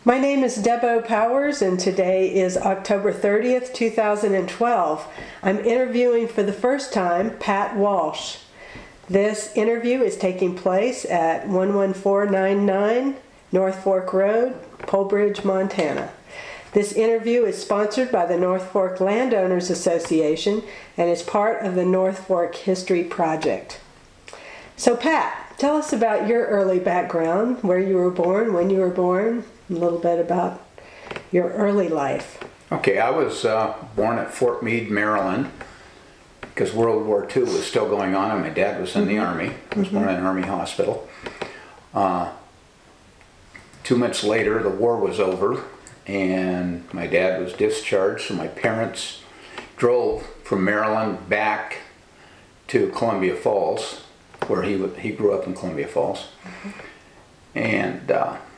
My name is Debo Powers, and today is October 30th, 2012. I'm interviewing for the first time Pat Walsh. This interview is taking place at 11499 North Fork Road, Polbridge, Montana. This interview is sponsored by the North Fork Landowners Association and is part of the North Fork History Project. So Pat, tell us about your early background, where you were born, when you were born, a little bit about your early life. Okay, I was born at Fort Meade, Maryland, because World War II was still going on and my dad was in the Army. I was born in an Army hospital. 2 months later, the war was over and my dad was discharged, so my parents drove from Maryland back to Columbia Falls, where he grew up in Columbia Falls. And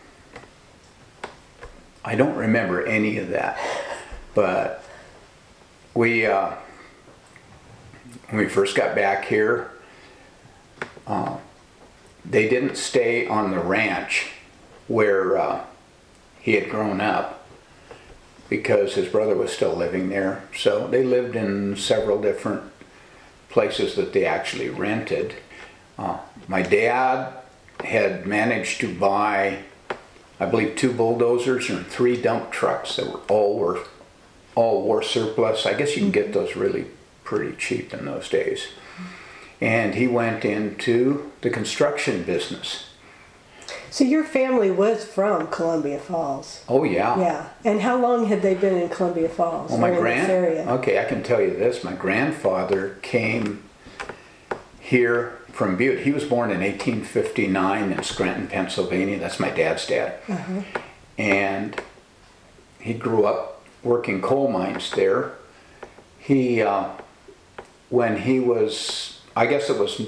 I don't remember any of that, but when we first got back here, they didn't stay on the ranch where he had grown up because his brother was still living there. So they lived in several different places that they actually rented. My dad had managed to buy, I believe, 2 bulldozers and 3 dump trucks that were all war surplus. I guess you can get those really pretty cheap in those days. And he went into the construction business. So your family was from Columbia Falls? Oh yeah. Yeah. And how long had they been in Columbia Falls? Well, okay, I can tell you this. My grandfather came here from Butte. He was born in 1859 in Scranton, Pennsylvania. That's my dad's dad. And he grew up working coal mines there. When he was, I guess it was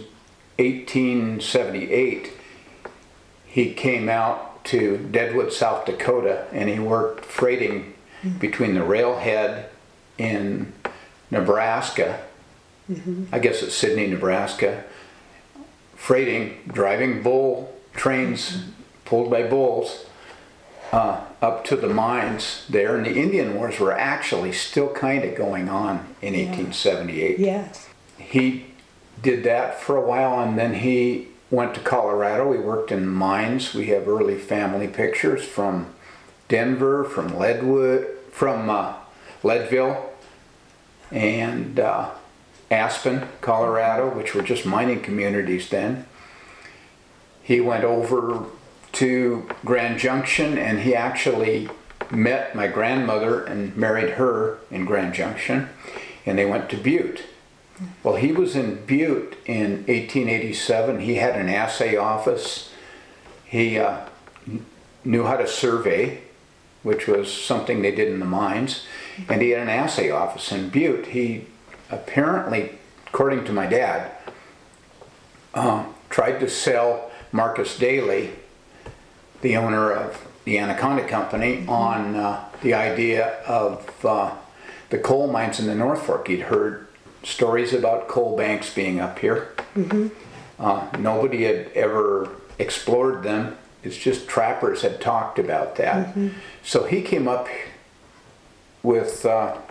1878, he came out to Deadwood, South Dakota, and he worked freighting between the railhead in Nebraska, I guess it's Sidney, Nebraska, driving bull trains pulled by bulls up to the mines there. And the Indian Wars were actually still kind of going on in 1878. Yes. He did that for a while, and then he went to Colorado. He worked in mines. We have early family pictures from Denver, from Leadville, and Aspen, Colorado, which were just mining communities then. He went over to Grand Junction, and he actually met my grandmother and married her in Grand Junction, and they went to Butte. Well, he was in Butte in 1887. He had an assay office. He knew how to survey, which was something they did in the mines, and he had an assay office in Butte. He apparently, according to my dad, tried to sell Marcus Daly, the owner of the Anaconda Company, on the idea of the coal mines in the North Fork. He'd heard stories about coal banks being up here. Nobody had ever explored them. It's just trappers had talked about that. So he came up with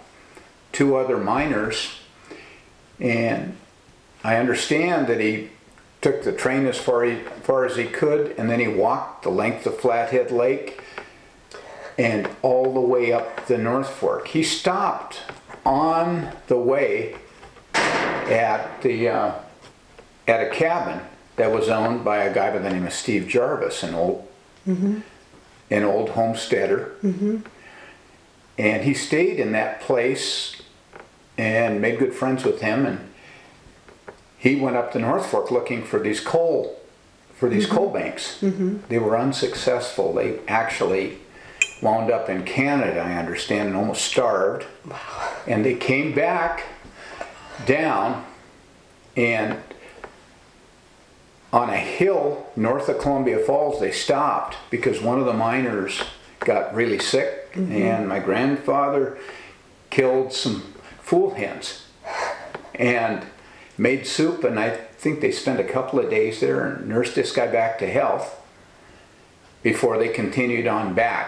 2 other miners, and I understand that he took the train as far as he could, and then he walked the length of Flathead Lake and all the way up the North Fork. He stopped on the way at a cabin that was owned by a guy by the name of Steve Jarvis, an old homesteader. And he stayed in that place and made good friends with him, and he went up the North Fork looking for these coal banks. They were unsuccessful. They actually wound up in Canada, I understand, and almost starved. Wow. And they came back down, and on a hill north of Columbia Falls they stopped because one of the miners got really sick, and my grandfather killed some fool hens and made soup, and I think they spent a couple of days there and nursed this guy back to health before they continued on back.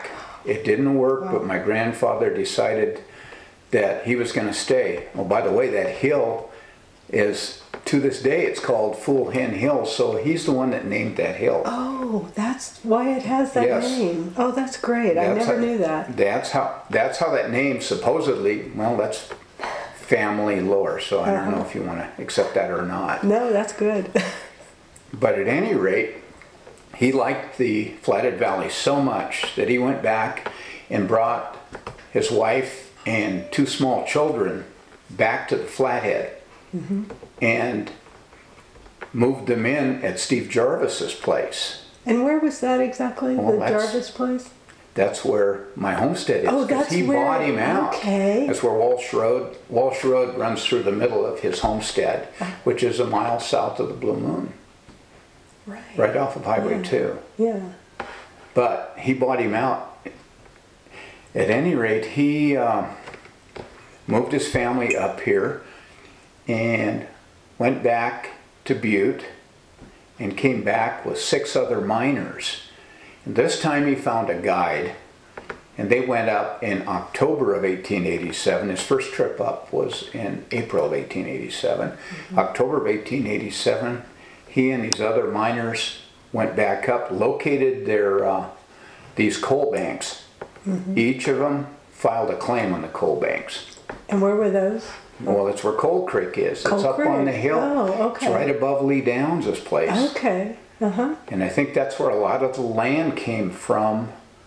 It didn't work, Wow. but my grandfather decided that he was going to stay. Well, by the way, that hill is, to this day, it's called Fool Hen Hill, so he's the one that named that hill. Oh, that's why it has that Yes. name. Oh, that's great. I That's never how- knew that. That's how that name supposedly, well, that's family lore, so I don't know if you want to accept that or not. No, that's good. But at any rate, he liked the Flathead Valley so much that he went back and brought his wife and 2 small children back to the Flathead and moved them in at Steve Jarvis's place. And where was that exactly? Well, the that's- Jarvis place? That's where my homestead is. Oh, 'cause that's he where- bought him out. okay. That's where Walsh Road. Walsh Road runs through the middle of his homestead, which is a mile south of the Blue Moon, right off of Highway 2. Yeah. But he bought him out. At any rate, he moved his family up here and went back to Butte and came back with 6 other miners. And this time he found a guide, and they went up in October of 1887. His first trip up was in April of 1887. October of 1887, he and these other miners went back up, located their these coal banks. Each of them filed a claim on the coal banks. And where were those? Well, that's where Coal Creek is. Coal It's up on the Creek. hill. Oh, okay. It's right above Lee Downs' place. Okay. Uh-huh. And I think that's where a lot of the land came from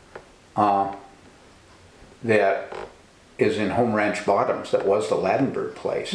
that is in Home Ranch Bottoms. That was the Ladenburg place.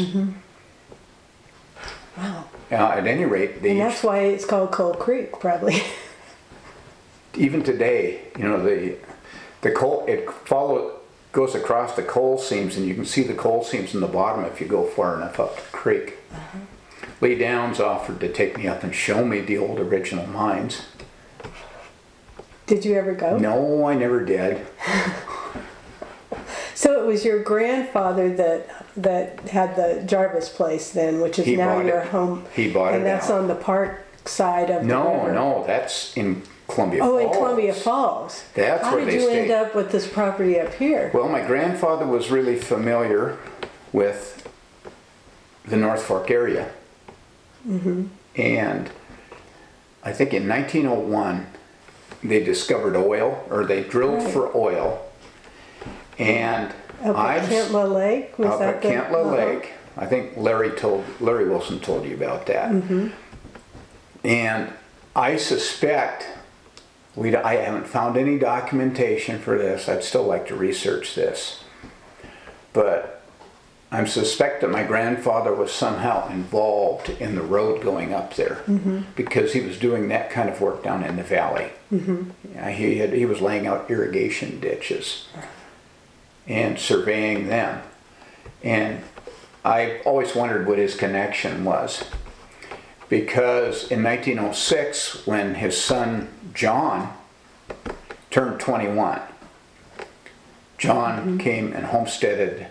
Wow. At any rate, And that's why it's called Coal Creek, probably. even today, you know, the coal, goes across the coal seams, and you can see the coal seams in the bottom if you go far enough up the creek. Lee Downs offered to take me up and show me the old original mines. Did you ever go? No, I never did. So it was your grandfather that had the Jarvis place then, which is He now bought your it. home. He bought and it that's out. on the park side of the river. No, that's in Columbia Oh, Falls. in Columbia Falls. That's How where did they you stayed. end up with this property up here? Well, my grandfather was really familiar with the North Fork area. And I think in 1901, they discovered oil, or they drilled Right. for oil. And Up at Kentla Lake? Was up that at the- Kentla Lake. I think Larry Wilson told you about that. And I suspect, I haven't found any documentation for this. I'd still like to research this. But I suspect that my grandfather was somehow involved in the road going up there because he was doing that kind of work down in the valley. He was laying out irrigation ditches and surveying them. And I always wondered what his connection was, because in 1906, when his son John turned 21, John came and homesteaded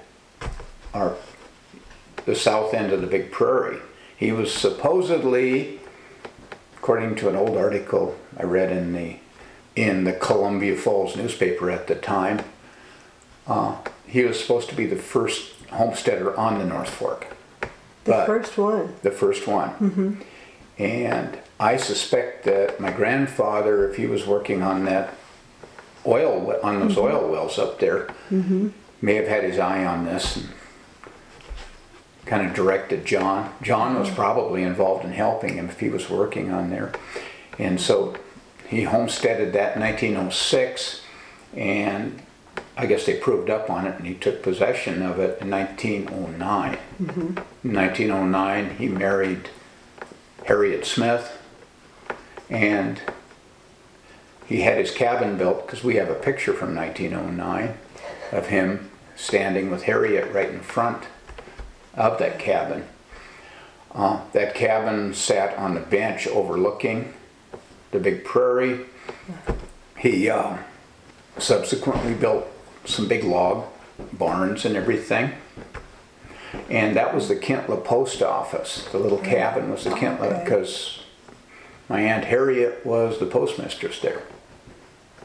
the south end of the Big Prairie. He was supposedly, according to an old article I read in the Columbia Falls newspaper at the time, he was supposed to be the first homesteader on the North Fork. The first one. The first one. And I suspect that my grandfather, if he was working on that those oil wells up there, may have had his eye on this and kind of directed John. John was probably involved in helping him if he was working on there. And so he homesteaded that in 1906, and I guess they proved up on it, and he took possession of it in 1909. In 1909, he married Harriet Smith, and he had his cabin built, because we have a picture from 1909 of him standing with Harriet right in front of that cabin. That cabin sat on the bench overlooking the Big Prairie. He subsequently built some big log barns and everything. And that was the Kentla post office. The little cabin was the Kentla, because my Aunt Harriet was the postmistress there.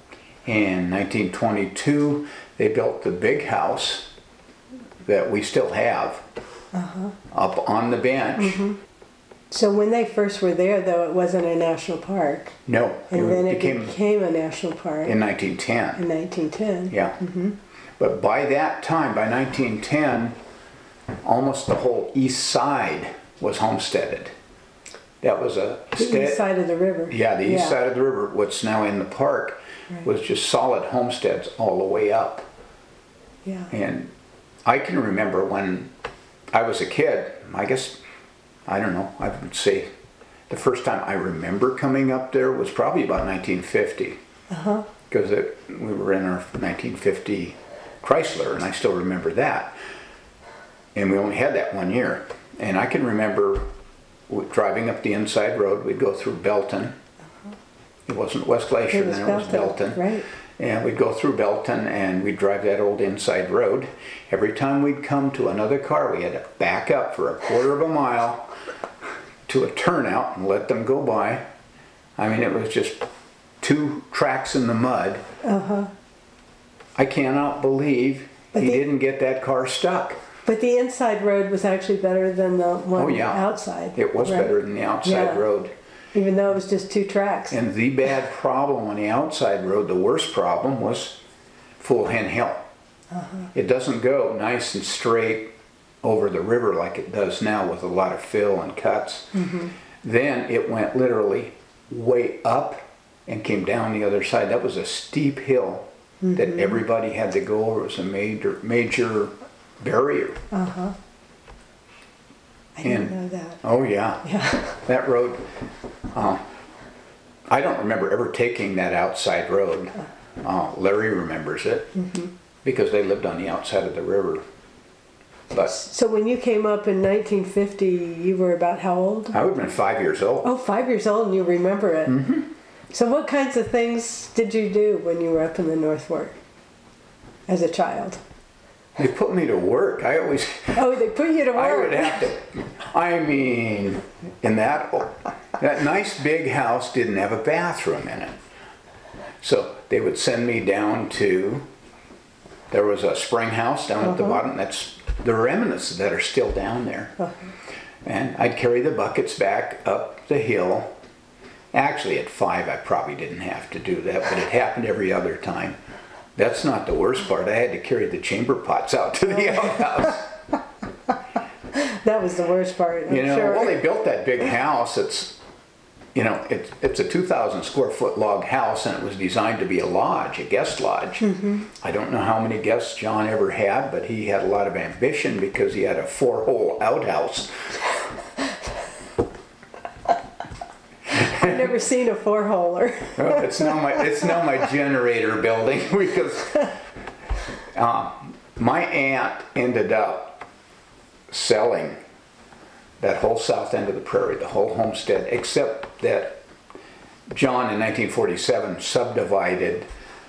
In 1922, they built the big house that we still have up on the bench. So when they first were there, though, it wasn't a national park. No, And then it became a national park in 1910. in 1910. Yeah. But by that time, by 1910, almost the whole east side was homesteaded. That was The east side of the river. Yeah, the east side of the river, what's now in the park, was just solid homesteads all the way up. Yeah. And I can remember when I was a kid, I guess, I don't know, I would say the first time I remember coming up there was probably about 1950. Because we were in our 1950 Chrysler, and I still remember that. And we only had that 1 year. And I can remember driving up the inside road. We'd go through Belton. It wasn't West Glacier, It was then it was Belton. Right. And we'd go through Belton and we'd drive that old inside road. Every time we'd come to another car, we had to back up for a quarter of a mile to a turnout and let them go by. I mean, it was just 2 tracks in the mud. I cannot believe he didn't get that car stuck. But the inside road was actually better than the one outside. It was better than the outside road. Even though it was just 2 tracks. And the bad problem on the outside road, the worst problem, was Full Hen Hill. It doesn't go nice and straight over the river like it does now with a lot of fill and cuts. Then it went literally way up and came down the other side. That was a steep hill that everybody had to go over. It was a major barrier. I didn't know that. Oh yeah. Yeah. That road, I don't remember ever taking that outside road. Larry remembers it because they lived on the outside of the river. But So when you came up in 1950, you were about how old? I would have been 5 years old. Oh, 5 years old, and you remember it. So what kinds of things did you do when you were up in the North Fork as a child? They put me to work. I always, Oh, they put you to I work. would have to, I mean, in that nice big house didn't have a bathroom in it. So they would send me down to, there was a spring house down at the bottom. That's the remnants that are still down there. And I'd carry the buckets back up the hill. Actually, at 5, I probably didn't have to do that, but it happened every other time. That's not the worst part. I had to carry the chamber pots out to the outhouse. That was the worst part, I'm sure. Well, they built that big house. It's a 2,000 square foot log house, and it was designed to be a lodge, a guest lodge. I don't know how many guests John ever had, but he had a lot of ambition because he had a 4-hole outhouse. I've never seen a 4-holer. It's now my generator building because my aunt ended up selling that whole south end of the prairie, the whole homestead, except that John in 1947 subdivided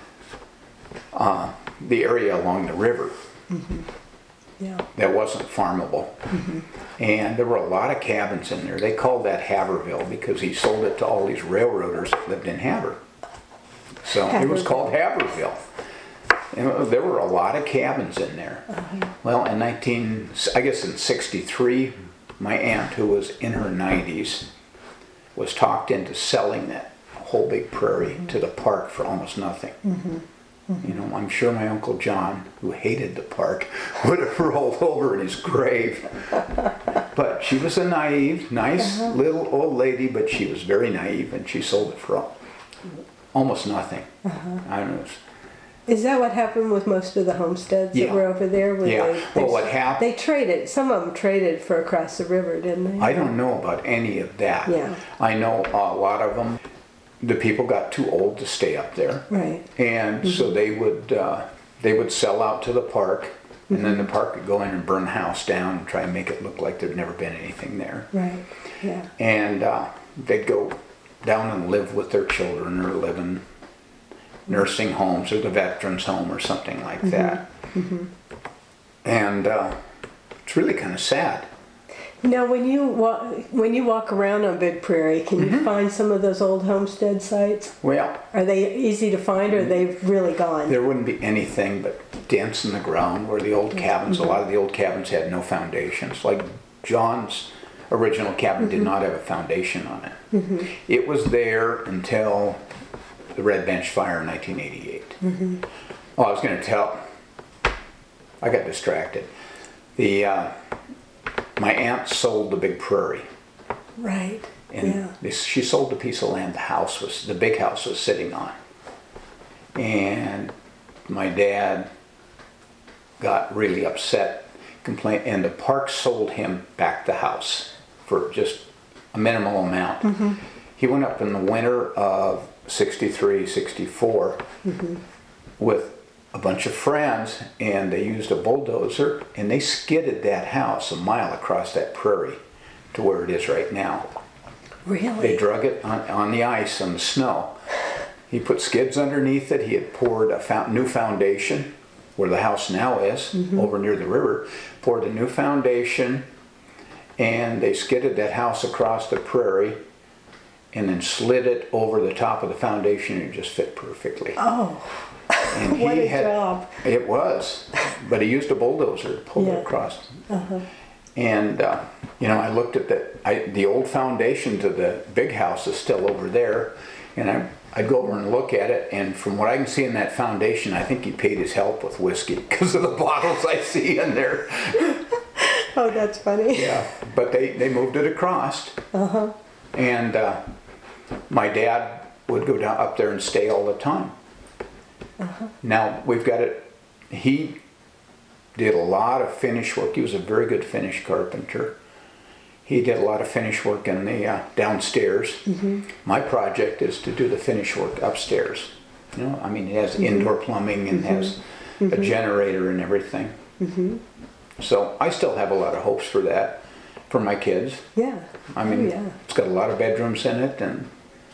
the area along the river. Yeah. That wasn't farmable. And there were a lot of cabins in there. They called that Haverville because he sold it to all these railroaders that lived in Havre. So it was called Haverville. And there were a lot of cabins in there. Well, in 63, my aunt, who was in her 90s, was talked into selling that whole big prairie to the park for almost nothing. I'm sure my Uncle John, who hated the park, would have rolled over in his grave. But she was a naive, nice little old lady, but she was very naive, and she sold it for almost nothing. I don't know. Is that what happened with most of the homesteads that were over there? What happened? They traded. Some of them traded for across the river, didn't they? I don't know about any of that. Yeah. I know a lot of them. The people got too old to stay up there, Right. and so they would sell out to the park, and then the park would go in and burn the house down and try and make it look like there'd never been anything there. Right. Yeah. And they'd go down and live with their children or live in nursing homes or the veterans home or something like that. And it's really kind of sad. Now, when you walk around on Big Prairie, can you find some of those old homestead sites? Well, Are they easy to find, or are they really gone? there wouldn't be anything but dents in the ground where the old cabins, a lot of the old cabins had no foundations. Like John's original cabin did not have a foundation on it. It was there until the Red Bench Fire in 1988. Oh, I was going to tell, I got distracted. My aunt sold the Big Prairie. Right. And she sold the piece of land the big house was sitting on. And my dad got really upset, complained, and the park sold him back the house for just a minimal amount. He went up in the winter of 63, 64 with a bunch of friends, and they used a bulldozer, and they skidded that house a mile across that prairie to where it is right now. Really? They drug it on the ice, on the snow. He put skids underneath it. He had poured a new foundation where the house now is, over near the river, poured a new foundation, and they skidded that house across the prairie and then slid it over the top of the foundation, and it just fit perfectly. Oh, And what a job. It was, but he used a bulldozer to pull it across. And, I looked at the old foundation to the big house is still over there, and I'd go over and look at it, and from what I can see in that foundation, I think he paid his help with whiskey because of the bottles I see in there. Oh, that's funny. Yeah, but they moved it across. And my dad would go down up there and stay all the time. Now we've got it. He did a lot of finish work. He was a very good finish carpenter. He did a lot of finish work in the downstairs. My project is to do the finish work upstairs. It has indoor plumbing and has a generator and everything. So I still have a lot of hopes for that, for my kids. Yeah. It's got a lot of bedrooms in it, and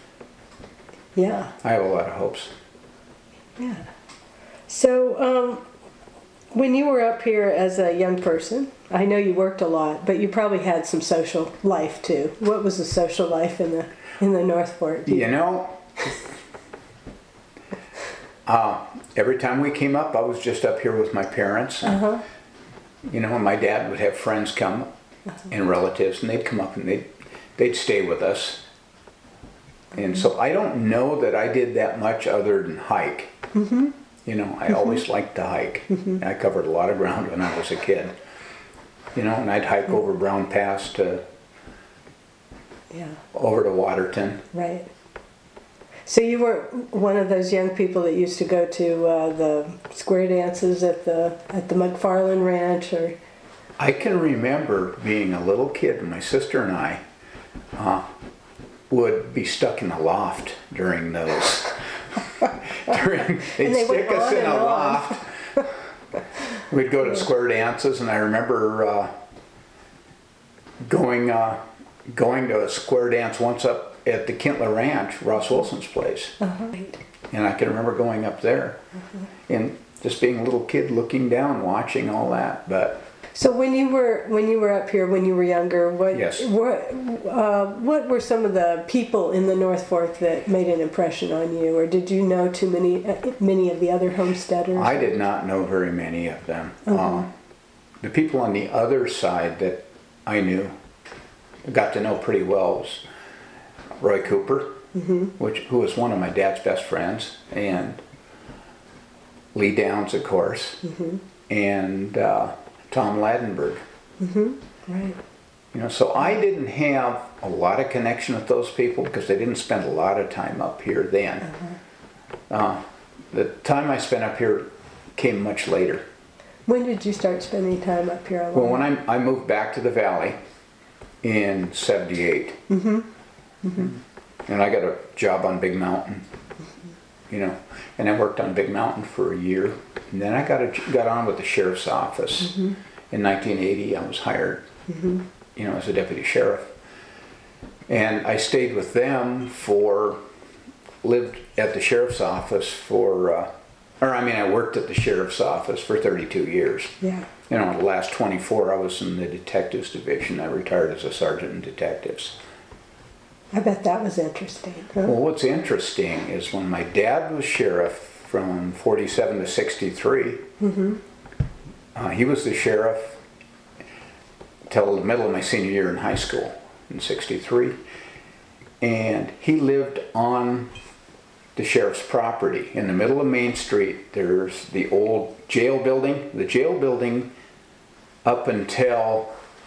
I have a lot of hopes. Yeah. So, when you were up here as a young person, I know you worked a lot, but you probably had some social life too. What was the social life in the North Fork? Every time we came up, I was just up here with my parents. And my dad would have friends come and relatives, and they'd come up and they'd stay with us. And so I don't know that I did that much other than hike. I always liked to hike. I covered a lot of ground when I was a kid. And I'd hike over Brown Pass over to Waterton. Right. So you were one of those young people that used to go to the square dances at the McFarland Ranch, or? I can remember being a little kid, and my sister and I would be stuck in the loft during those. They'd stick us in a loft. We'd go to square dances, and I remember going to a square dance once up at the Kintler Ranch, Ross Wilson's place. And I can remember going up there and just being a little kid looking down, watching all that. But so when you were up here when you were younger, what were some of the people in the North Fork that made an impression on you, or did you know too many of the other homesteaders? I did not know very many of them. The people on the other side that I got to know pretty well was Roy Cooper, who was one of my dad's best friends, and Lee Downs, of course, and Tom Ladenburg. Right. So I didn't have a lot of connection with those people because they didn't spend a lot of time up here then. The time I spent up here came much later. When did you start spending time up here alone? Well, when I moved back to the valley in 78. And I got a job on Big Mountain, and I worked on Big Mountain for a year. And then I got on with the sheriff's office. In 1980, I was hired, as a deputy sheriff. And I stayed with them lived at the sheriff's office for I worked at the sheriff's office for 32 years. Yeah. The last 24 I was in the detectives division. I retired as a sergeant in detectives. I bet that was interesting. Huh? Well, what's interesting is when my dad was sheriff from 47 to 63, he was the sheriff till the middle of my senior year in high school in 63. And he lived on the sheriff's property. In the middle of Main Street, there's the old jail building. The jail building up until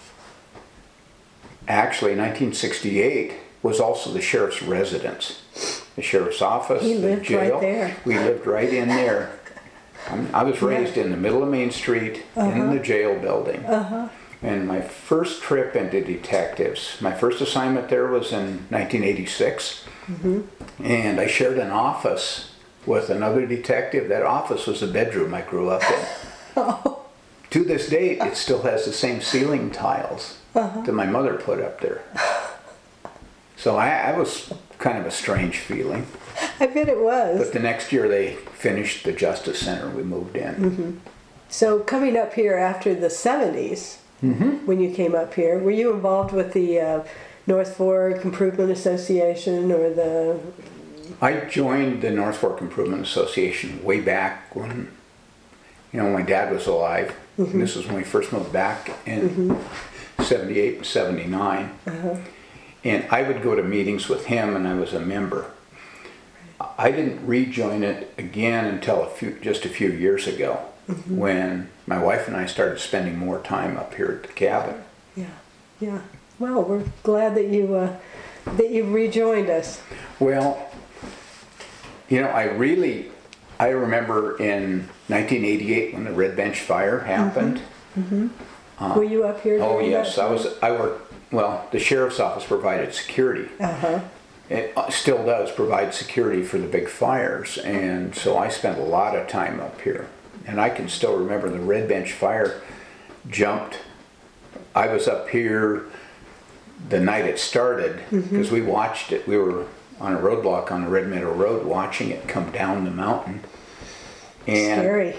actually 1968 was also the sheriff's residence. The sheriff's office, He the lived jail. right there. We lived right in there. I was raised in the middle of Main Street in the jail building. And my first trip into detectives, my first assignment there was in 1986. And I shared an office with another detective. That office was the bedroom I grew up in. To this date, it still has the same ceiling tiles that my mother put up there. So I was kind of a strange feeling. I bet it was. But the next year they finished the Justice Center. We moved in. So coming up here after the 70s, when you came up here, were you involved with the North Fork Improvement Association or the... I joined the North Fork Improvement Association way back when, my dad was alive. And this was when we first moved back in 78 and 79. And I would go to meetings with him, and I was a member. I didn't rejoin it again until just a few years ago, when my wife and I started spending more time up here at the cabin. Yeah. Well, we're glad that you rejoined us. Well, I remember in 1988 when the Red Bench fire happened. Were you up here? Oh during yes, that time? I worked. Well, the sheriff's office provided security. It still does provide security for the big fires, and so I spent a lot of time up here. And I can still remember the Red Bench fire jumped. I was up here the night it started because we watched it. We were on a roadblock on the Red Meadow Road watching it come down the mountain. And Scary.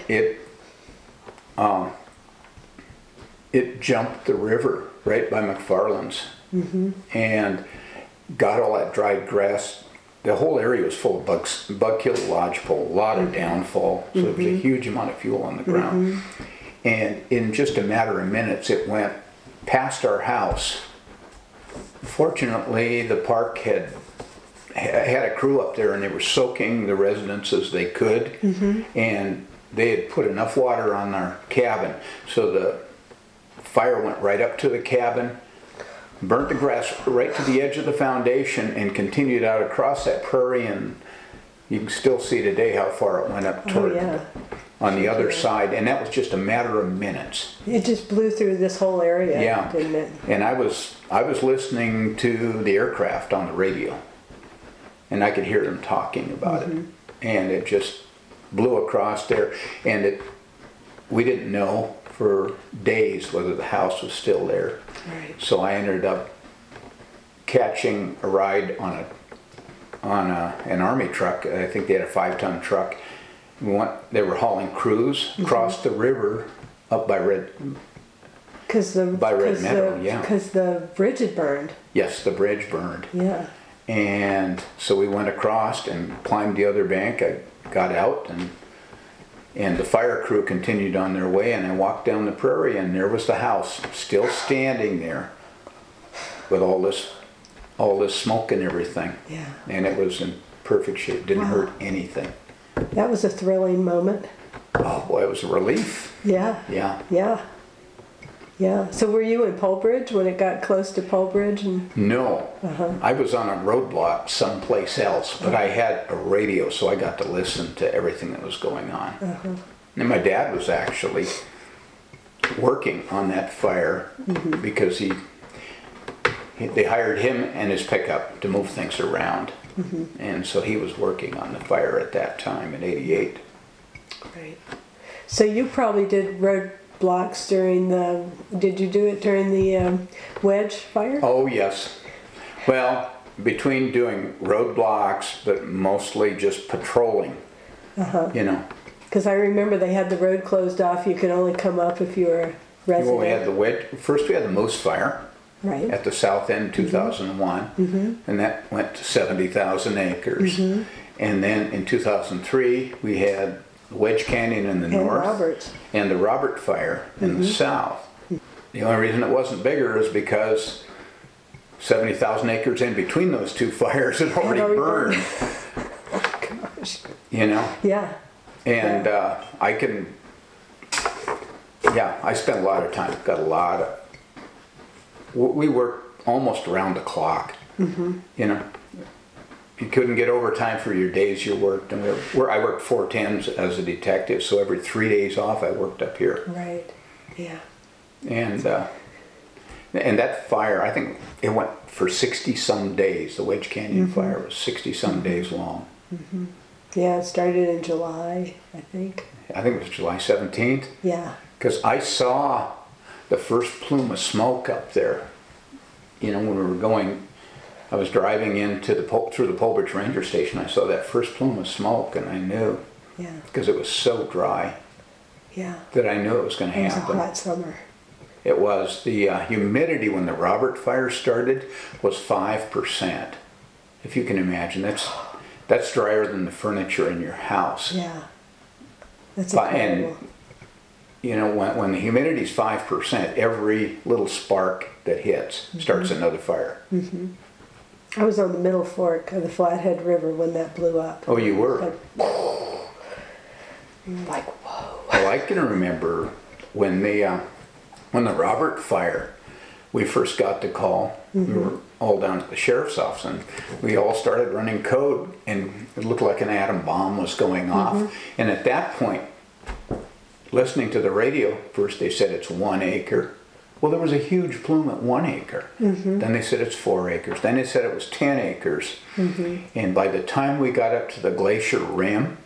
It jumped the river right by McFarland's and got all that dried grass. The whole area was full of bugs, bug-killed lodgepole, a lot of downfall, so there was a huge amount of fuel on the ground. And in just a matter of minutes, it went past our house. Fortunately, the park had a crew up there, and they were soaking the residents as they could, and they had put enough water on our cabin, so the fire went right up to the cabin, burnt the grass right to the edge of the foundation, and continued out across that prairie, and you can still see today how far it went up toward on the other side, and that was just a matter of minutes. It just blew through this whole area, didn't it? And I was listening to the aircraft on the radio, and I could hear them talking about it, and it just blew across there, and we didn't know for days whether the house was still there. Right. So I ended up catching a ride on an army truck. I think they had a 5-ton truck. They were hauling crews across the river up by Red Meadow. Because the bridge had burned. Yes, the bridge burned. Yeah. And so we went across and climbed the other bank. I got out, and the fire crew continued on their way, and I walked down the prairie, and there was the house still standing there with all this smoke and everything. Yeah. And it was in perfect shape. Didn't hurt anything. That was a thrilling moment. Oh boy, it was a relief. Yeah. So were you in Polbridge when it got close to Polbridge? No. I was on a roadblock someplace else, but I had a radio, so I got to listen to everything that was going on. And my dad was actually working on that fire because they hired him and his pickup to move things around. And so he was working on the fire at that time in '88. Right. So you probably did roadblocks did you do it during the Wedge fire? Oh yes. Well, between doing roadblocks, but mostly just patrolling, Because Because I remember they had the road closed off. You could only come up if you were a resident. Well, we had the wedge. First, we had the Moose Fire Right. at the south end in 2001, and that went to 70,000 acres. And then in 2003, we had the Wedge Canyon in the And north Roberts. and the Robert Fire in the south. The only reason it wasn't bigger is because 70,000 acres in between those two fires had already burned. Oh, gosh. You know, Yeah. and I spent a lot of time. Got a lot of. We worked almost around the clock. You know, you couldn't get overtime for your days you worked, and I worked 4 10s as a detective, so every 3 days off I worked up here. Right. Yeah. And that fire, I think it went for 60 some days. The Wedge Canyon fire was 60 some days long. Yeah, it started in July, I think. I think it was July 17th. Yeah. Because I saw the first plume of smoke up there. You know, when we were going, I was driving into through the Polbridge Ranger Station. I saw that first plume of smoke, and I knew, Yeah. because it was so dry, Yeah. that I knew it was going to It was a happen. hot summer. It was. The humidity when the Robert Fire started was 5%. If you can imagine, that's drier than the furniture in your house. Yeah. That's And incredible. you know, when the humidity's 5%, every little spark that hits starts another fire. I was on the Middle Fork of the Flathead River when that blew up. Oh, you were? Like, whoa. Well, I can remember when the Robert Fire, we first got the call. We were all down at the sheriff's office, and we all started running code, and it looked like an atom bomb was going off. And at that point, listening to the radio, first they said it's 1 acre. Well, there was a huge plume at 1 acre. Then they said it's 4 acres. Then they said it was 10 acres. And by the time we got up to the glacier rim,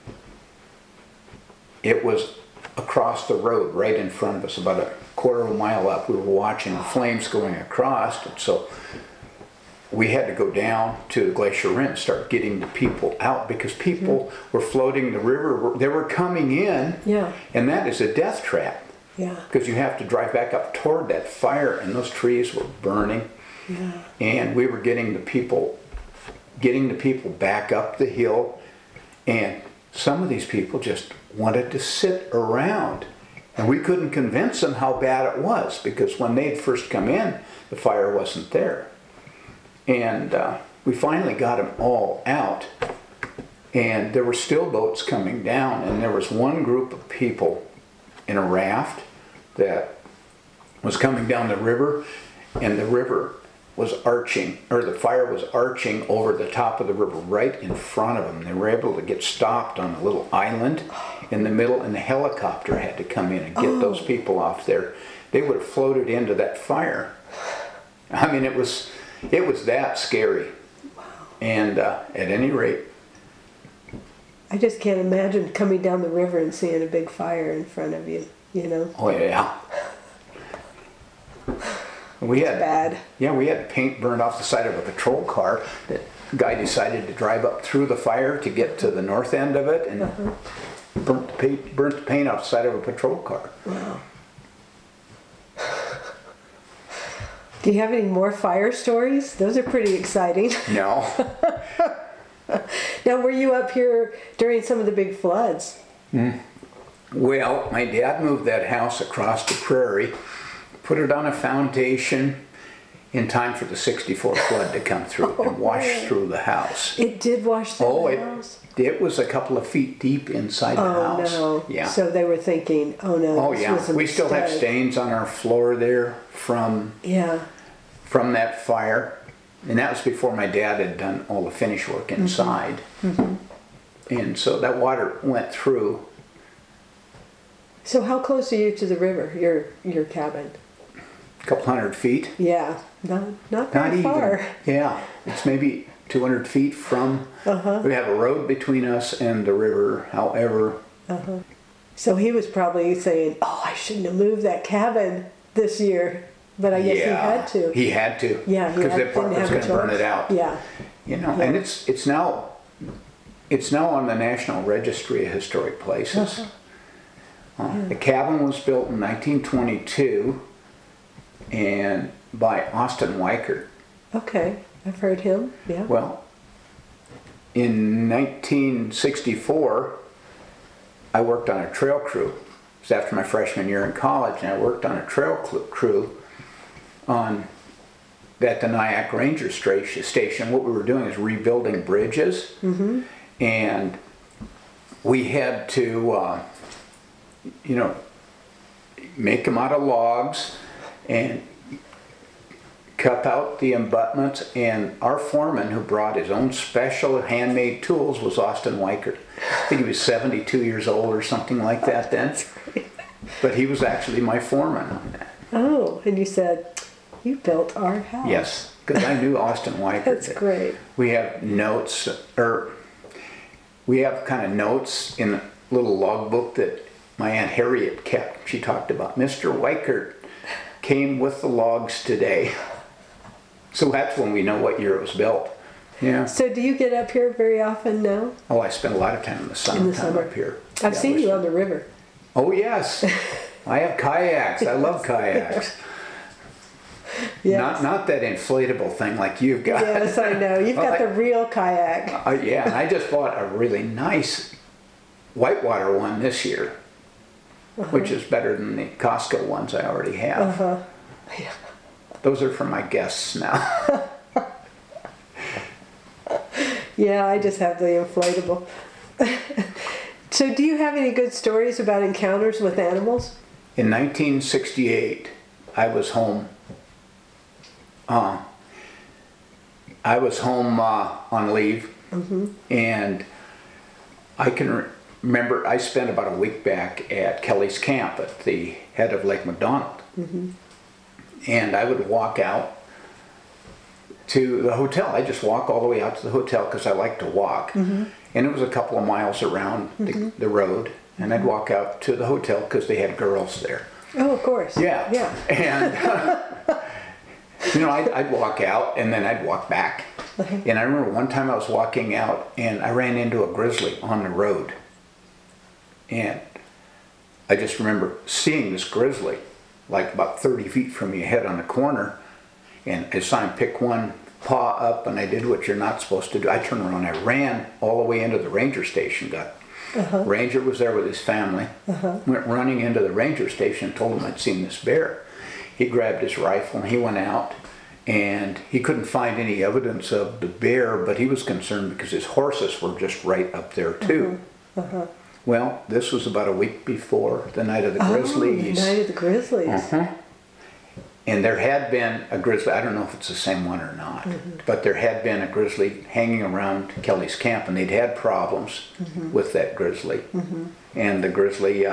it was across the road right in front of us, about a quarter of a mile up. We were watching the flames going across, and so we had to go down to the glacier rim and start getting the people out, because people were floating the river. They were coming in, Yeah. and that is a death trap, Yeah. because you have to drive back up toward that fire, and those trees were burning. Yeah. And we were getting the people back up the hill, and some of these people just wanted to sit around, and we couldn't convince them how bad it was, because when they'd first come in, the fire wasn't there. And we finally got them all out, and there were still boats coming down, and there was one group of people in a raft that was coming down the river, and the river was arching, or the fire was arching over the top of the river right in front of them. They were able to get stopped on a little island in the middle, and the helicopter had to come in and get those people off there. They would have floated into that fire. I mean, it was that scary. And at any rate, I just can't imagine coming down the river and seeing a big fire in front of you, you know? oh yeah. We had Bad. Yeah, we had paint burned off the side of a patrol car. That guy decided to drive up through the fire to get to the north end of it, and burnt the paint off the side of a patrol car. Wow. Do you have any more fire stories? Those are pretty exciting. No. Now, were you up here during some of the big floods? Well, my dad moved that house across the prairie, put it on a foundation in time for the '64 flood to come through and wash through the house. It did wash through the house? It was a couple of feet deep inside the Oh, house. no. Yeah. So they were thinking, oh, no, Oh this yeah, was a we still have mistake. stains on our floor there from Yeah. that fire, and that was before my dad had done all the finish work inside. And so that water went through. So how close are you to the river, your cabin? A couple hundred feet. Yeah, not Not very even. far. Yeah, it's maybe 200 feet from. We have a road between us and the river. However, So he was probably saying, oh, I shouldn't have moved that cabin this year. But I guess he had to. He had to. Yeah, he because had- that part didn't was have a going to burn choice. it out. Yeah. You know, and it's now on the National Registry of Historic Places. The cabin was built in 1922 and by Austin Weichert. Okay, I've heard him. Yeah. Well, in 1964, I worked on a trail crew. It was after my freshman year in college, and I worked on a trail crew at the Nyack Ranger Station. What we were doing is rebuilding bridges, and we had to, make them out of logs and cut out the abutments. And our foreman, who brought his own special handmade tools, was Austin Weichert. I think he was 72 years old or something like that then. But he was actually my foreman on that. Oh, and you said, you built our house. Yes, because I knew Austin Weichert. That's great. We have notes, we have kind of notes in a little logbook that my Aunt Harriet kept. She talked about Mr. Weichert came with the logs today. So that's when we know what year it was built. Yeah. So do you get up here very often now? Oh, I spend a lot of time in the summer up here. I've seen you on the river. Oh, yes. I have kayaks. I love kayaks. Yes. Not that inflatable thing like you've got. Yes, I know. You've got the real kayak. Yeah, and I just bought a really nice whitewater one this year, which is better than the Costco ones I already have. Yeah. Those are for my guests now. Yeah, I just have the inflatable. So do you have any good stories about encounters with animals? In 1968, I was home. On leave, and I can remember I spent about a week back at Kelly's Camp at the head of Lake McDonald. And I would walk out to the hotel. I just walk all the way out to the hotel because I like to walk. And it was a couple of miles around the road. And I'd walk out to the hotel because they had girls there. Oh, of course. Yeah. Yeah. And, I'd walk out and then I'd walk back. And I remember one time I was walking out and I ran into a grizzly on the road. And I just remember seeing this grizzly like about 30 feet from me ahead on the corner, and I saw him pick one paw up, and I did what you're not supposed to do. I turned around, I ran all the way into the ranger station. Ranger was there with his family. Went running into the ranger station, told him I'd seen this bear. He grabbed his rifle and he went out, and he couldn't find any evidence of the bear, but he was concerned because his horses were just right up there too. Well, this was about a week before the night of the grizzlies. The night of the grizzlies. And there had been a grizzly, I don't know if it's the same one or not, but there had been a grizzly hanging around Kelly's Camp, and they'd had problems with that grizzly. And the grizzly,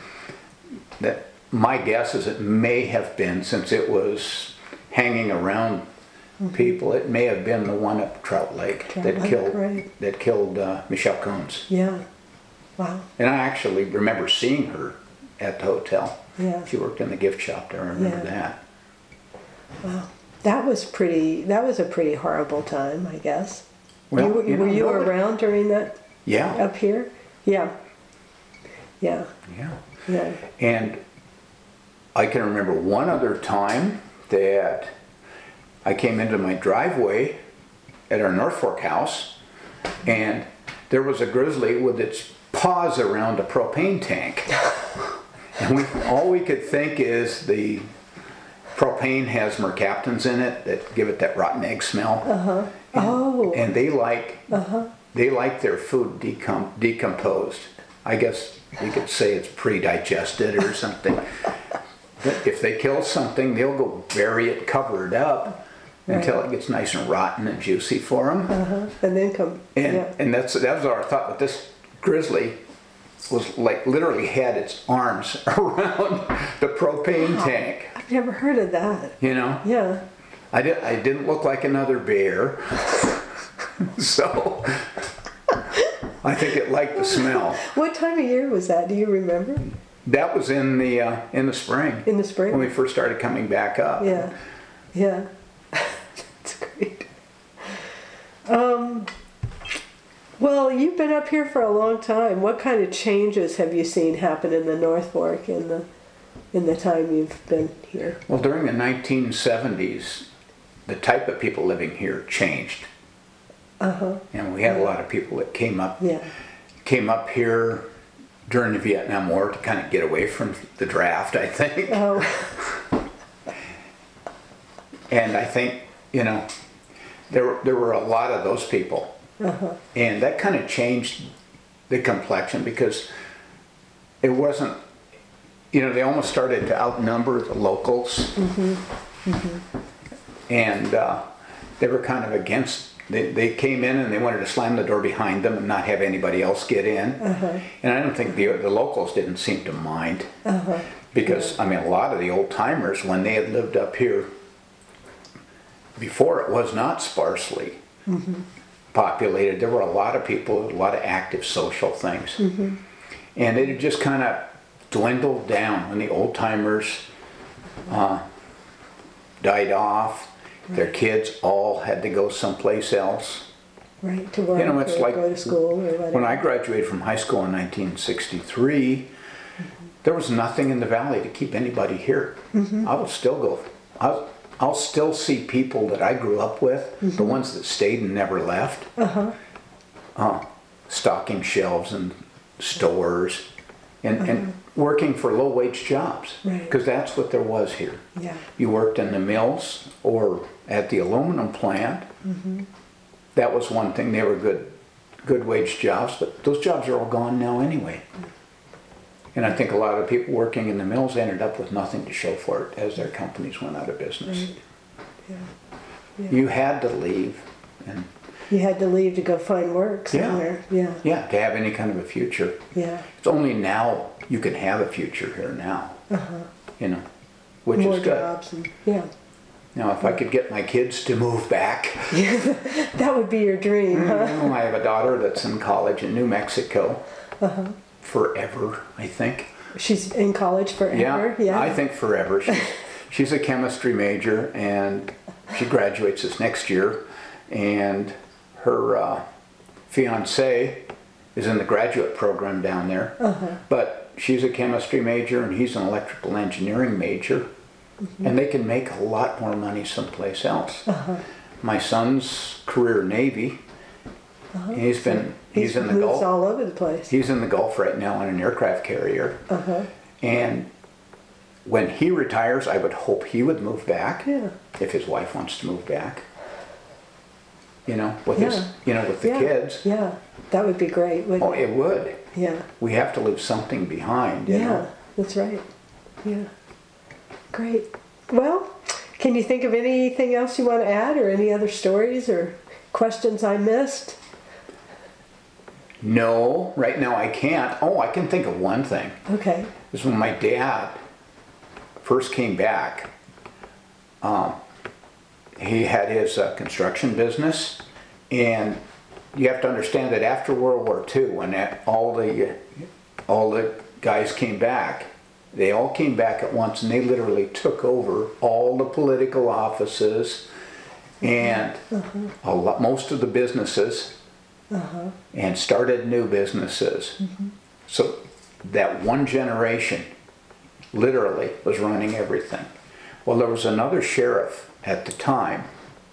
that my guess is it may have been, since it was hanging around people, it may have been the one up Trout Lake that killed Michelle Combs. Yeah. Wow. And I actually remember seeing her at the hotel. Yeah. She worked in the gift shop there. I remember that. Wow. That was a pretty horrible time, I guess. Well, were you around during that? Yeah. Up here? Yeah. Yeah. Yeah. Yeah. And I can remember one other time that I came into my driveway at our North Fork house, and there was a grizzly with its paws around a propane tank. And all we could think is the propane has mercaptans in it that give it that rotten egg smell. And they like their food decomposed. I guess you could say it's pre-digested or something. But if they kill something, they'll go bury it, cover it up until it gets nice and rotten and juicy for them. And then come. And that was our thought. But this grizzly was like literally had its arms around the propane tank. I've never heard of that. You know? Yeah. I didn't look like another bear. So I think it liked the smell. What time of year was that? Do you remember? That was in the spring. In the spring? When we first started coming back up. Yeah. Yeah. That's great. Well, you've been up here for a long time. What kind of changes have you seen happen in the North Fork in the time you've been here? Well, during the 1970s, the type of people living here changed. And we had a lot of people that came up here during the Vietnam War to kind of get away from the draft, I think. Oh. And I think, you know, there were a lot of those people. And that kind of changed the complexion because it wasn't, you know, they almost started to outnumber the locals. And they were kind of against, they came in and they wanted to slam the door behind them and not have anybody else get in. And I don't think the locals didn't seem to mind. Because, I mean, a lot of the old timers, when they had lived up here, before it was not sparsely populated, there were a lot of people, a lot of active social things. And it had just kind of dwindled down when the old timers died off. Their kids all had to go someplace else. Right, to work, you know, it's or like go to school or whatever. When I graduated from high school in 1963, there was nothing in the valley to keep anybody here. I will still go. I'll still see people that I grew up with, the ones that stayed and never left, stocking shelves and stores and working for low-wage jobs, because that's what there was here. You worked in the mills or at the aluminum plant. That was one thing. They were good wage jobs, but those jobs are all gone now anyway. And I think a lot of people working in the mills ended up with nothing to show for it as their companies went out of business. You had to leave. And you had to leave to go find work somewhere. Yeah, to have any kind of a future. It's only now you can have a future here now. You know, which more is good. Jobs and, Now, if I could get my kids to move back. That would be your dream, huh? I have a daughter that's in college in New Mexico. Forever, I think. She's in college forever? Yeah, I think forever. She's a chemistry major, and she graduates this next year. And her fiance is in the graduate program down there. But she's a chemistry major, and he's an electrical engineering major. And they can make a lot more money someplace else. My son's career Navy. He's in the Gulf. All over the place. He's in the Gulf right now on an aircraft carrier. And when he retires, I would hope he would move back. If his wife wants to move back. You know, with with the kids. Yeah, that would be great. Oh, it would. Yeah. We have to leave something behind. You know? That's right. Yeah. Great. Well, can you think of anything else you want to add, or any other stories or questions I missed? No, right now I can't. Oh, I can think of one thing. Okay. This is when my dad first came back. He had his construction business, and you have to understand that after World War II, when all the guys came back, they all came back at once, and they literally took over all the political offices and most of the businesses. And started new businesses. So that one generation literally was running everything. Well, there was another sheriff at the time,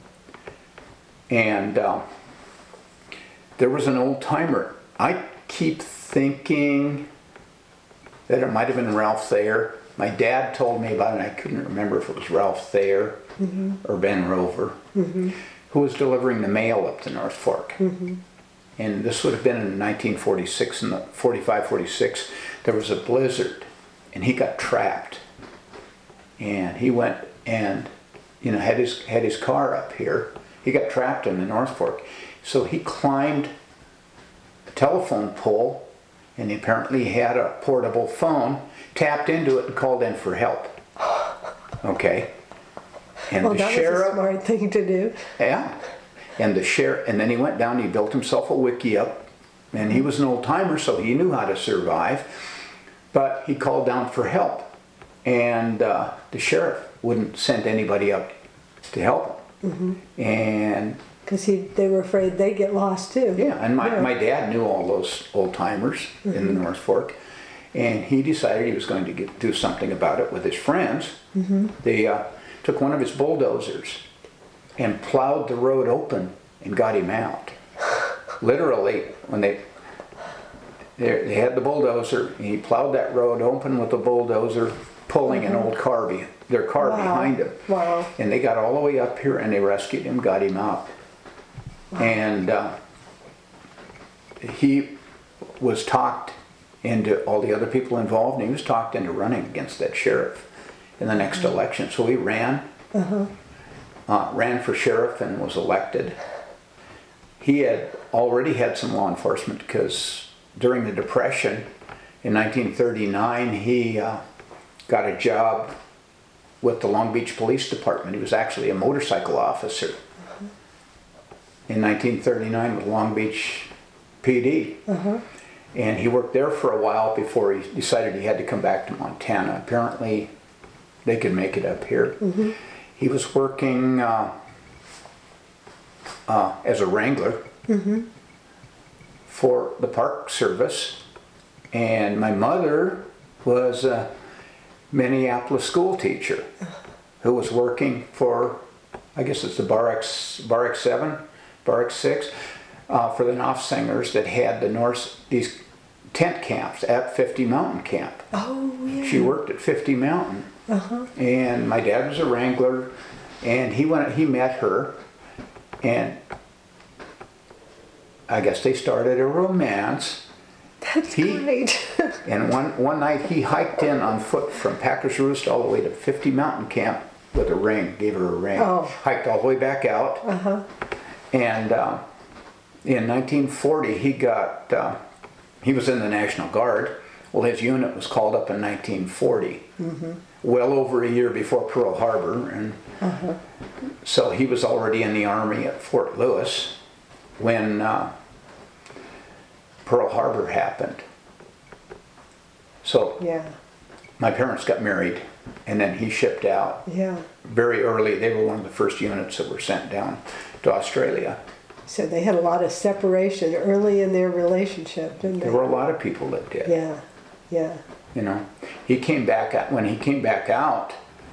and there was an old timer. I keep thinking that it might have been Ralph Thayer. My dad told me about it, and I couldn't remember if it was Ralph Thayer or Ben Rover, who was delivering the mail up the North Fork. And this would have been in 1946, in the 45-46, there was a blizzard, and he got trapped. And he went and, had his car up here. He got trapped in the North Fork. So he climbed a telephone pole, and he apparently had a portable phone, tapped into it and called in for help. Okay. And well, that was a smart thing to do. Yeah. And then he went down, he built himself a wiki up, and he was an old timer, so he knew how to survive. But he called down for help, and the sheriff wouldn't send anybody up to help him. And Because they were afraid they'd get lost too. Yeah, and my dad knew all those old timers in the North Fork, and he decided he was going to do something about it with his friends. They took one of his bulldozers and plowed the road open and got him out. Literally, when they had the bulldozer, and he plowed that road open with the bulldozer, pulling an old car, their car behind him. Wow. And they got all the way up here and they rescued him, got him out. And he was talked into, all the other people involved, and he was talked into running against that sheriff in the next election. So he ran for sheriff and was elected. He had already had some law enforcement because during the Depression in 1939, he got a job with the Long Beach Police Department. He was actually a motorcycle officer in 1939 with Long Beach PD. And he worked there for a while before he decided he had to come back to Montana. Apparently they could make it up here. He was working as a wrangler for the Park Service, and my mother was a Minneapolis school teacher who was working for, I guess it's the Bar X7, Bar X6, for the Knopfsingers that had these tent camps at 50 Mountain Camp. Oh, yeah. She worked at 50 Mountain. And my dad was a wrangler, and he met her, and I guess they started a romance. That's great. And one night he hiked in on foot from Packers Roost all the way to 50 Mountain Camp with a ring, gave her a ring. Hiked all the way back out. And in 1940 he was in the National Guard. Well, his unit was called up in 1940, well over a year before Pearl Harbor, and so he was already in the Army at Fort Lewis when Pearl Harbor happened. So my parents got married, and then he shipped out. Very early. They were one of the first units that were sent down to Australia. So they had a lot of separation early in their relationship, didn't they? There were a lot of people that did. Yeah. You know, when he came back out,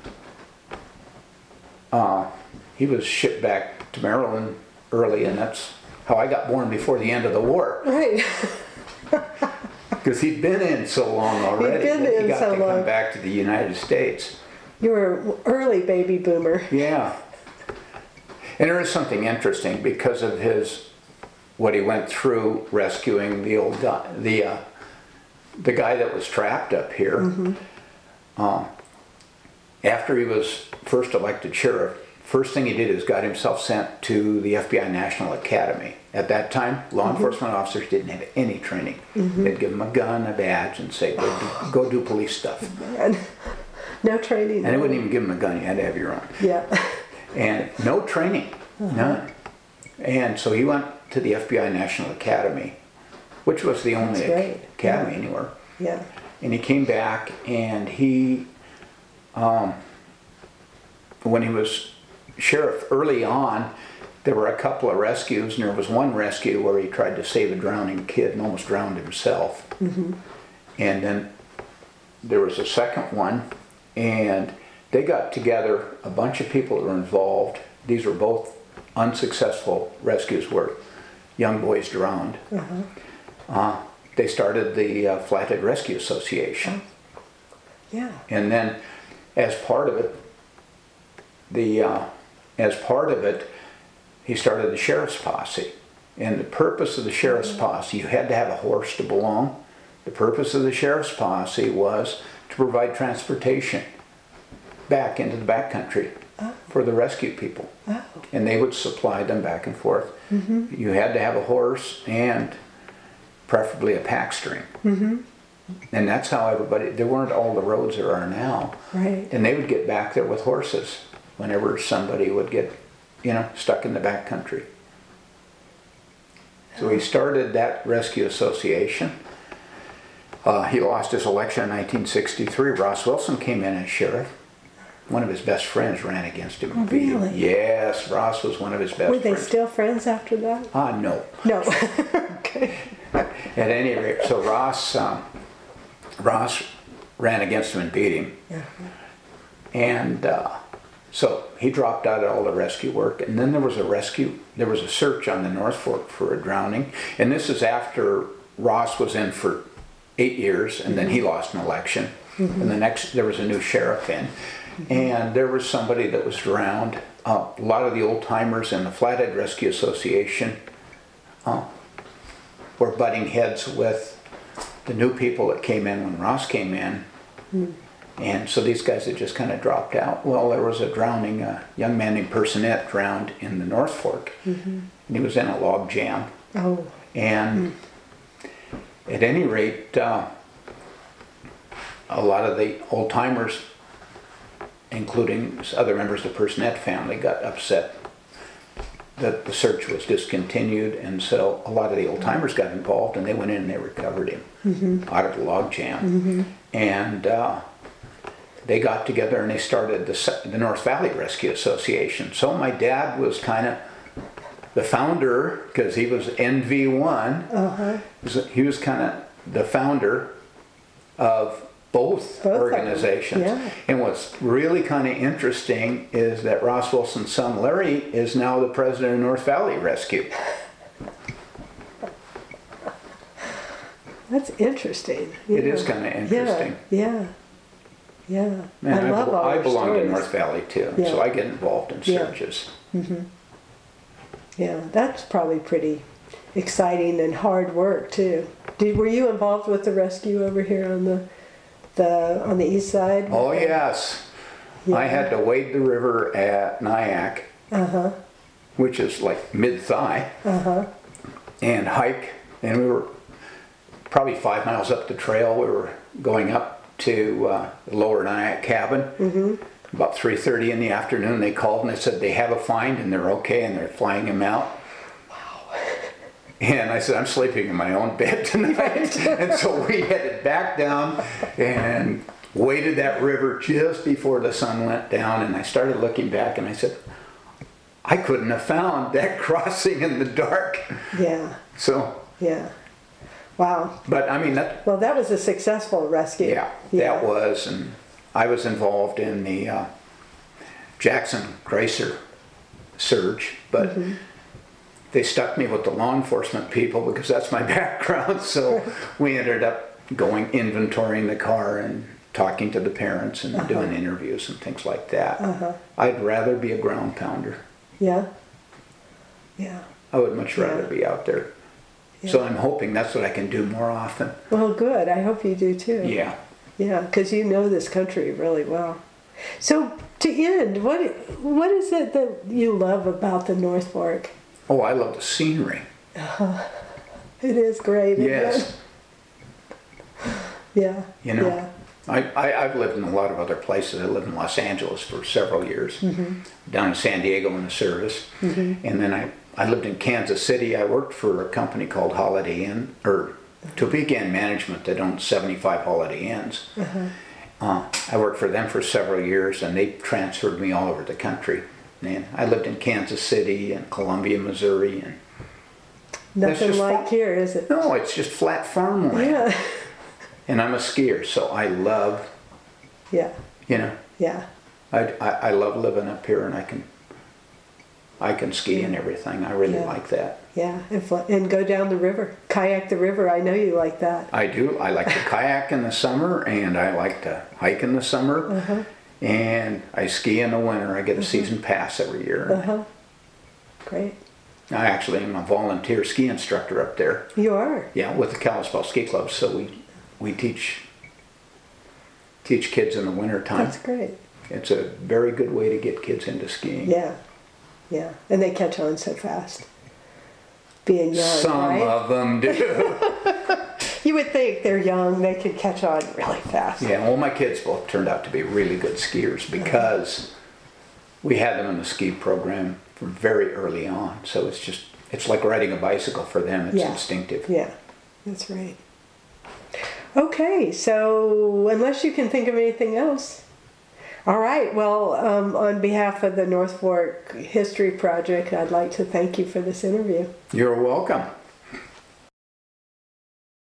he was shipped back to Maryland early, and that's how I got born before the end of the war. Right. Because he'd been in so long already. He got to come back to the United States. You were an early baby boomer. Yeah. And there is something interesting because of what he went through rescuing the old guy, the guy that was trapped up here. After he was first elected sheriff, first thing he did is got himself sent to the FBI National Academy. At that time, law enforcement officers didn't have any training. They'd give them a gun, a badge, and say, go do police stuff. Man. No training. And they wouldn't even give him a gun, you had to have your own. Yeah. And no training, none. And so he went to the FBI National Academy, which was the only academy anywhere. Yeah. And he came back, and he, when he was sheriff early on, there were a couple of rescues, and there was one rescue where he tried to save a drowning kid and almost drowned himself. And then there was a second one, and they got together a bunch of people that were involved. These were both unsuccessful rescues where young boys drowned. They started the Flathead Rescue Association. Yeah. And then as part of it, he started the sheriff's posse. And the purpose of the sheriff's posse, you had to have a horse to belong. The purpose of the sheriff's posse was to provide transportation back into the backcountry for the rescue people. And they would supply them back and forth. You had to have a horse and preferably a pack string. And that's how there weren't all the roads there are now. Right. And they would get back there with horses whenever somebody would get, stuck in the backcountry. So he started that rescue association. He lost his election in 1963. Ross Wilson came in as sheriff. one of his best friends ran against him and beat him. Really? Yes, Ross was one of his best Were they friends. still friends after that? No. No. Okay. At any rate, so Ross ran against him and beat him. And so he dropped out of all the rescue work. And then there was a search on the North Fork for a drowning. And this is after Ross was in for 8 years, and then he lost an election. And there was a new sheriff in. And there was somebody that was drowned. A lot of the old timers in the Flathead Rescue Association were butting heads with the new people that came in when Ross came in. And so these guys had just kind of dropped out. Well, there was a drowning, a young man named Personette drowned in the North Fork. And he was in a log jam. Oh. And at any rate, a lot of the old timers, including other members of the Personette family, got upset that the search was discontinued, and so a lot of the old timers got involved, and they went in and they recovered him out of the log jam. And they got together and they started the North Valley Rescue Association. So my dad was kind of the founder, because he was NV1. He was kind of the founder of both organizations. Yeah. And what's really kind of interesting is that Ross Wilson's son Larry is now the president of North Valley Rescue. That's interesting. It is kind of interesting. Yeah. Man, I love all I your belong to stories. North Valley too, Yeah. so I get involved in Yeah. searches. Yeah, that's probably pretty exciting and hard work too. Were you involved with the rescue over here on the east side? Oh yes, Yeah. I had to wade the river at Nyack, which is like mid-thigh, and hike. And we were probably 5 miles up the trail. We were going up to the lower Nyack cabin. About 3:30 in the afternoon, they called and they said they have a find and they're okay and they're flying him out. And I said, I'm sleeping in my own bed tonight. And so we headed back down and waded that river just before the sun went down. And I started looking back and I said, I couldn't have found that crossing in the dark. Yeah. So, Yeah. Wow. but I mean, that, Well, that was a successful rescue. yeah, that was, and I was involved in the Jackson Gracer surge, but they stuck me with the law enforcement people because that's my background. So we ended up going inventorying the car and talking to the parents and doing interviews and things like that. I'd rather be a ground pounder. Yeah. Yeah. I would much rather Yeah. be out there. So I'm hoping that's what I can do more often. Well, good. I hope you do too. Yeah. Yeah, because you know this country really well. So to end, what is it that you love about the North Fork? Oh, I love the scenery. It is great. Isn't Yes. it? Yeah. You know, Yeah. I've lived in a lot of other places. I lived in Los Angeles for several years, down in San Diego in the service. And then I lived in Kansas City. I worked for a company called Holiday Inn, or Topeka Inn Management that owned 75 Holiday Inns. I worked for them for several years and they transferred me all over the country. And I lived in Kansas City and Columbia, Missouri. And Nothing just like fun. here, is it? no, it's just flat farmland. Yeah. And I'm a skier, so I love, Yeah. you know, Yeah. I love living up here, and I can ski and everything. I really Yeah. like that. Yeah. And go down the river, kayak the river. I know you like that. I do. I like to kayak in the summer, and I like to hike in the summer, and I ski in the winter. I get a season pass every year. Great. I actually am a volunteer ski instructor up there. You are. Yeah, with the Kalispell Ski Club. So we teach kids in the winter time. That's great. It's a very good way to get kids into skiing. Yeah. Yeah. And they catch on so fast. Being young, Some right? of them do. You would think they're young, they could catch on really fast. Yeah, well, my kids both turned out to be really good skiers because we had them in the ski program from very early on. So it's like riding a bicycle for them. It's Yeah. instinctive. Yeah, that's right. Okay, so unless you can think of anything else, All right. Well, on behalf of the North Fork History Project, I'd like to thank you for this interview. You're welcome.